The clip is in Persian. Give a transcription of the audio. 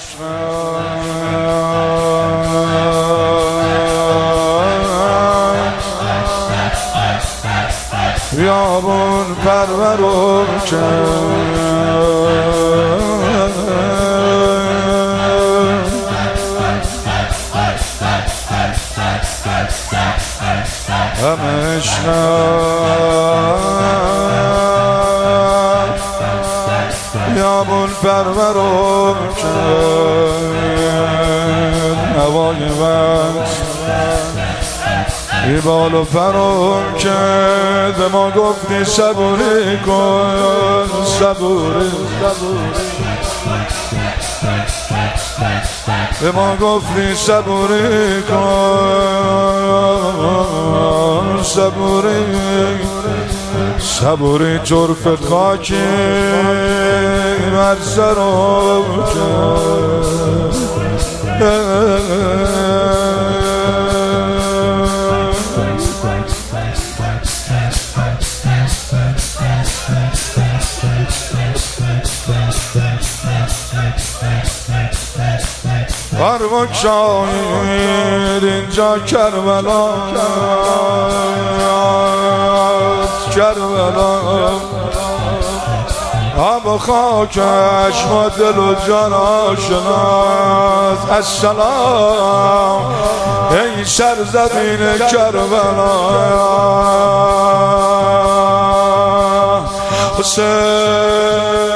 بیابون پرورم بیابون پرورم هوای وقت ایبال و فرام کرد ما گفتی صبوری کن صبوری به ما گفتی صبوری کن صبوری صبوری جرف خاکی بر سرم بر شاید اینجا کربلا آب و خاکش ما دل و جان آشناست. السلام ای سرزمین کربلا حسین